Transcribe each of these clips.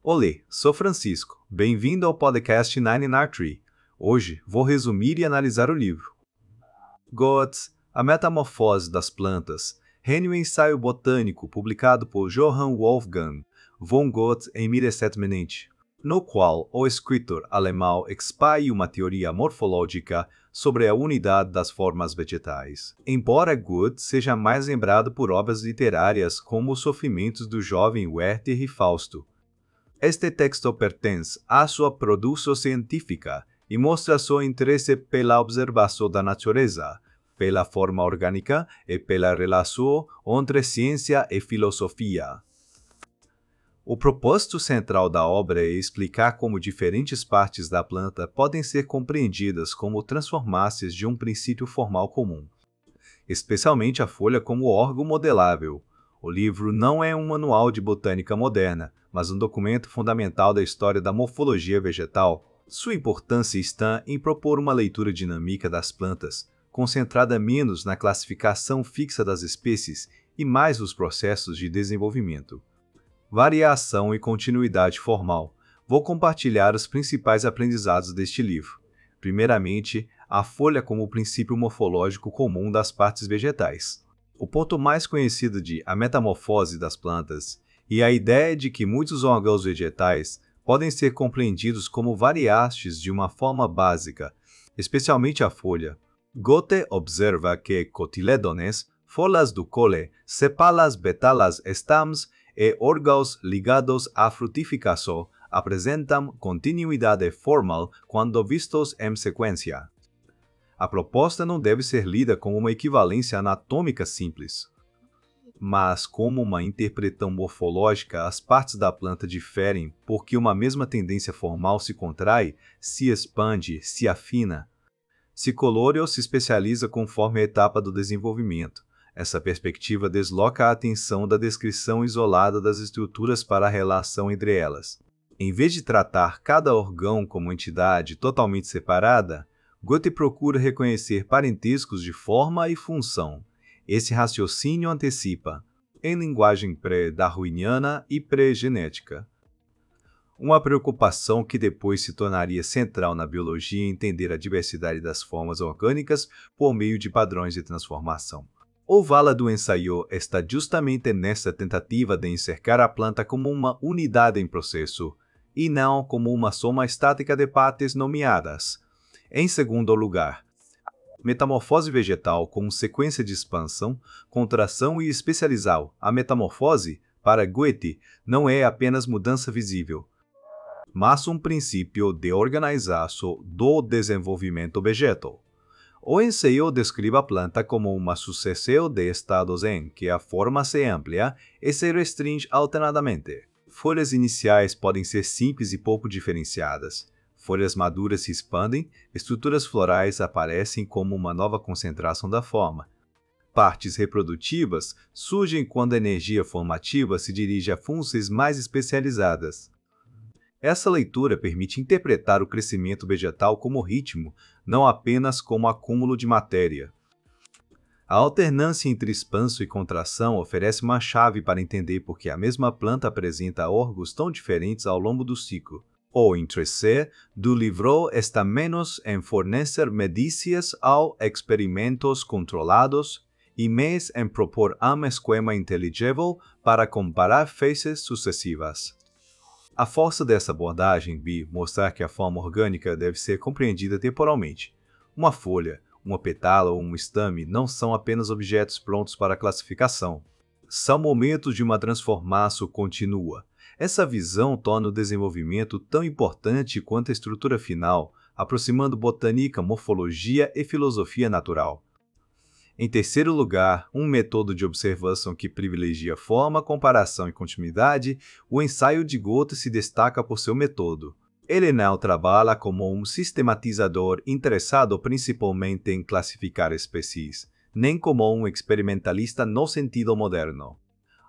Olê, sou Francisco. Bem-vindo ao podcast 99tree. Hoje vou resumir e analisar o livro Goethe, A Metamorfose das Plantas, Reino Ensaio Botânico, publicado por Johann Wolfgang von Goethe em 1790, no qual o escritor alemão expõe uma teoria morfológica sobre a unidade das formas vegetais. Embora Goethe seja mais lembrado por obras literárias como Os Sofrimentos do Jovem Werther e Fausto, este texto pertence à sua produção científica e mostra seu interesse pela observação da natureza, pela forma orgânica e pela relação entre ciência e filosofia. O propósito central da obra é explicar como diferentes partes da planta podem ser compreendidas como transformações de um princípio formal comum, especialmente a folha como órgão modelável. O livro não é um manual de botânica moderna, mas um documento fundamental da história da morfologia vegetal. Sua importância está em propor uma leitura dinâmica das plantas, concentrada menos na classificação fixa das espécies e mais nos processos de desenvolvimento, variação e continuidade formal. Vou compartilhar os principais aprendizados deste livro. Primeiramente, a folha como princípio morfológico comum das partes vegetais. O ponto mais conhecido de A Metamorfose das Plantas e a ideia de que muitos órgãos vegetais podem ser compreendidos como variantes de uma forma básica, especialmente a folha. Goethe observa que cotiledones, folhas do cole, sepalas, betalas, estams e órgãos ligados à frutificação apresentam continuidade formal quando vistos em sequência. A proposta não deve ser lida como uma equivalência anatômica simples, mas como uma interpretação morfológica. As partes da planta diferem porque uma mesma tendência formal se contrai, se expande, se afina, se colore ou se especializa conforme a etapa do desenvolvimento. Essa perspectiva desloca a atenção da descrição isolada das estruturas para a relação entre elas. Em vez de tratar cada órgão como entidade totalmente separada, Goethe procura reconhecer parentescos de forma e função. Esse raciocínio antecipa, em linguagem pré-darwiniana e pré-genética, uma preocupação que depois se tornaria central na biologia entender a diversidade das formas orgânicas por meio de padrões de transformação. O vala do ensaio está justamente nessa tentativa de enxergar a planta como uma unidade em processo, e não como uma soma estática de partes nomeadas. Em segundo lugar, metamorfose vegetal como sequência de expansão, contração e especialização. A metamorfose, para Goethe, não é apenas mudança visível, mas um princípio de organização do desenvolvimento vegetal. O ensaio descreve a planta como uma sucessão de estados em que a forma se amplia e se restringe alternadamente. Folhas iniciais podem ser simples e pouco diferenciadas. Folhas maduras se expandem, estruturas florais aparecem como uma nova concentração da forma. Partes reprodutivas surgem quando a energia formativa se dirige a funções mais especializadas. Essa leitura permite interpretar o crescimento vegetal como ritmo, não apenas como acúmulo de matéria. A alternância entre expansão e contração oferece uma chave para entender por que a mesma planta apresenta órgãos tão diferentes ao longo do ciclo. O interesse do livro está menos em fornecer medícias ou experimentos controlados e mais em propor um esquema inteligível para comparar faces sucessivas. A força dessa abordagem vi mostrar que a forma orgânica deve ser compreendida temporalmente. Uma folha, uma pétala ou um estame não são apenas objetos prontos para classificação. São momentos de uma transformação contínua. Essa visão torna o desenvolvimento tão importante quanto a estrutura final, aproximando botânica, morfologia e filosofia natural. Em terceiro lugar, um método de observação que privilegia forma, comparação e continuidade, o ensaio de Goethe se destaca por seu método. Ele não trabalha como um sistematizador interessado principalmente em classificar espécies, nem como um experimentalista no sentido moderno.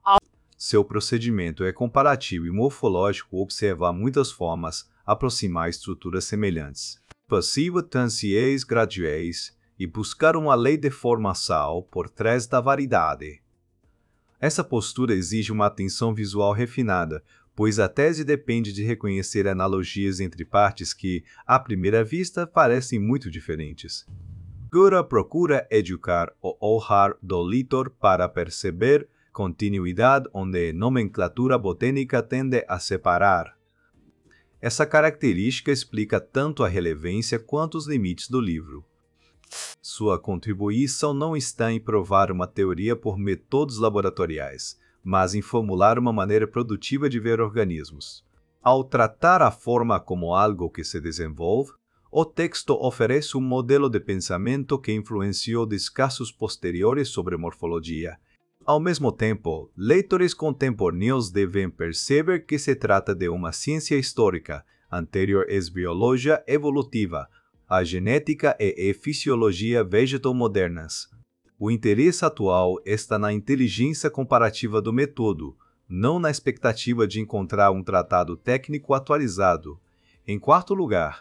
Seu procedimento é comparativo e morfológico, observar muitas formas, aproximar estruturas semelhantes, possível transições graduais e buscar uma lei de formação por trás da variedade. Essa postura exige uma atenção visual refinada, pois a tese depende de reconhecer analogias entre partes que, à primeira vista, parecem muito diferentes. Goethe procura educar o olhar do leitor para perceber continuidade onde nomenclatura botânica tende a separar. Essa característica explica tanto a relevância quanto os limites do livro. Sua contribuição não está em provar uma teoria por métodos laboratoriais, mas em formular uma maneira produtiva de ver organismos. Ao tratar a forma como algo que se desenvolve, o texto oferece um modelo de pensamento que influenciou descansos posteriores sobre morfologia. Ao mesmo tempo, leitores contemporâneos devem perceber que se trata de uma ciência histórica, anterior à biologia evolutiva, a genética e a fisiologia vegetal-modernas. O interesse atual está na inteligência comparativa do método, não na expectativa de encontrar um tratado técnico atualizado. Em quarto lugar,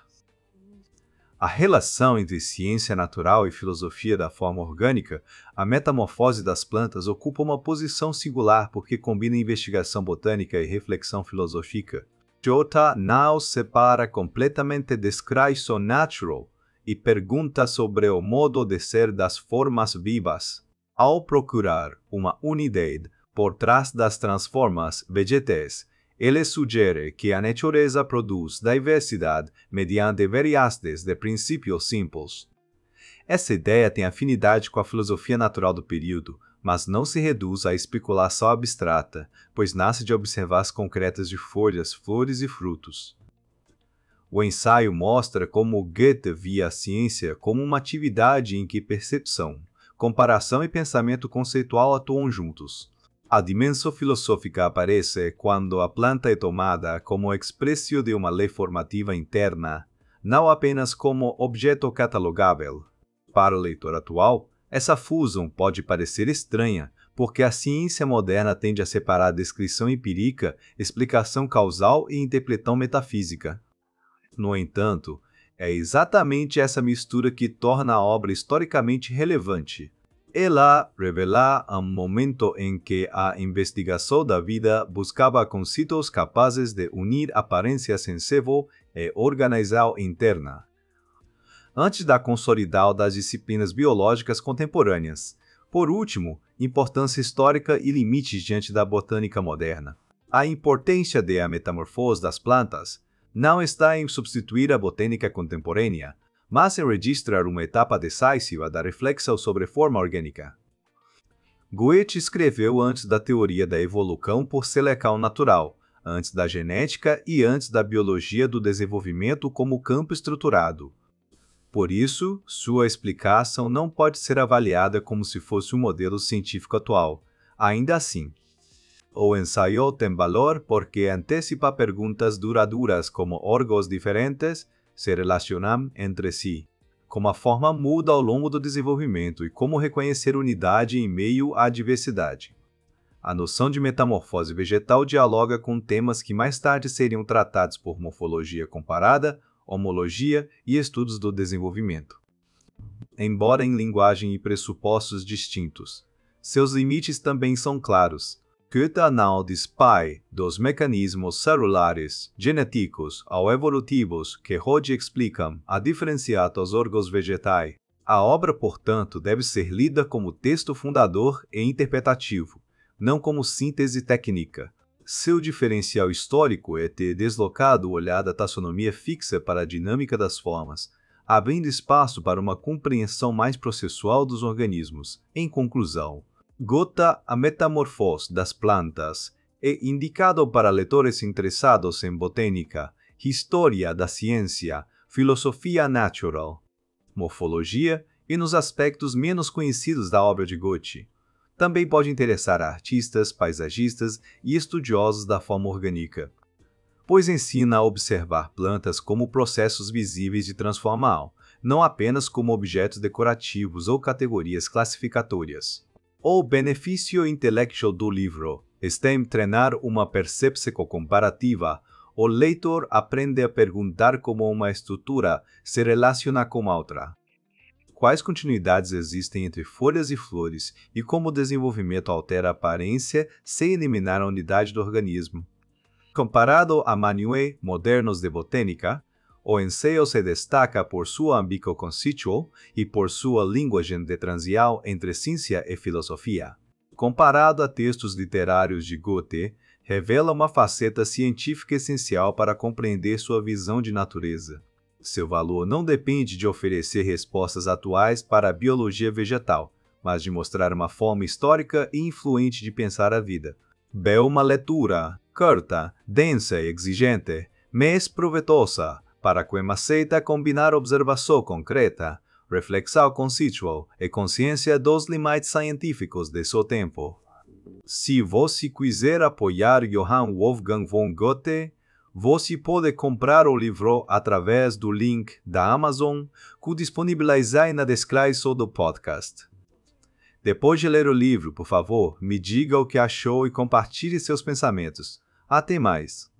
a relação entre ciência natural e filosofia da forma orgânica, a metamorfose das plantas ocupa uma posição singular porque combina investigação botânica e reflexão filosófica. Goethe não separa completamente descrição natural e pergunta sobre o modo de ser das formas vivas. Ao procurar uma unidade por trás das transformas vegetais, ele sugere que a natureza produz diversidade mediante variedades de princípios simples. Essa ideia tem afinidade com a filosofia natural do período, mas não se reduz à especulação abstrata, pois nasce de observações concretas de folhas, flores e frutos. O ensaio mostra como Goethe via a ciência como uma atividade em que percepção, comparação e pensamento conceitual atuam juntos. A dimensão filosófica aparece quando a planta é tomada como expressão de uma lei formativa interna, não apenas como objeto catalogável. Para o leitor atual, essa fusão pode parecer estranha, porque a ciência moderna tende a separar descrição empírica, explicação causal e interpretação metafísica. No entanto, é exatamente essa mistura que torna a obra historicamente relevante. Ela revela um momento em que a investigação da vida buscava conceitos capazes de unir aparência sensível e organização interna. Antes da consolidação das disciplinas biológicas contemporâneas. Por último, importância histórica e limites diante da botânica moderna. A importância da metamorfose das plantas não está em substituir a botânica contemporânea, mas em registrar uma etapa decisiva da reflexão sobre forma orgânica. Goethe escreveu antes da teoria da evolução por seleção natural, antes da genética e antes da biologia do desenvolvimento como campo estruturado. Por isso, sua explicação não pode ser avaliada como se fosse um modelo científico atual. Ainda assim, o ensaio tem valor porque antecipa perguntas duradouras como órgãos diferentes se relacionam entre si, como a forma muda ao longo do desenvolvimento e como reconhecer unidade em meio à diversidade. A noção de metamorfose vegetal dialoga com temas que mais tarde seriam tratados por morfologia comparada, homologia e estudos do desenvolvimento. Embora em linguagem e pressupostos distintos, seus limites também são claros. Goethe não dispõe dos mecanismos celulares, genéticos ou evolutivos que hoje explicam a diferença dos órgãos vegetais. A obra, portanto, deve ser lida como texto fundador e interpretativo, não como síntese técnica. Seu diferencial histórico é ter deslocado o olhar da taxonomia fixa para a dinâmica das formas, abrindo espaço para uma compreensão mais processual dos organismos. Em conclusão, Goethe, a metamorfose das plantas, é indicado para leitores interessados em botânica, história da ciência, filosofia natural, morfologia e nos aspectos menos conhecidos da obra de Goethe. Também pode interessar a artistas, paisagistas e estudiosos da forma orgânica, pois ensina a observar plantas como processos visíveis de transformação, não apenas como objetos decorativos ou categorias classificatórias. O benefício intelectual do livro está em treinar uma percepção comparativa. O leitor aprende a perguntar como uma estrutura se relaciona com outra. Quais continuidades existem entre folhas e flores e como o desenvolvimento altera a aparência sem eliminar a unidade do organismo. Comparado a manuais modernos de botânica, o ensaio se destaca por seu âmbito conceitual e por sua linguagem transial entre ciência e filosofia. Comparado a textos literários de Goethe, revela uma faceta científica essencial para compreender sua visão de natureza. Seu valor não depende de oferecer respostas atuais para a biologia vegetal, mas de mostrar uma forma histórica e influente de pensar a vida. É uma leitura curta, densa e exigente, mas proveitosa, para quem aceita combinar observação concreta, reflexão conceitual e consciência dos limites científicos de seu tempo. Se você quiser apoiar Johann Wolfgang von Goethe, você pode comprar o livro através do link da Amazon, que disponibilizei na descrição do podcast. Depois de ler o livro, por favor, me diga o que achou e compartilhe seus pensamentos. Até mais!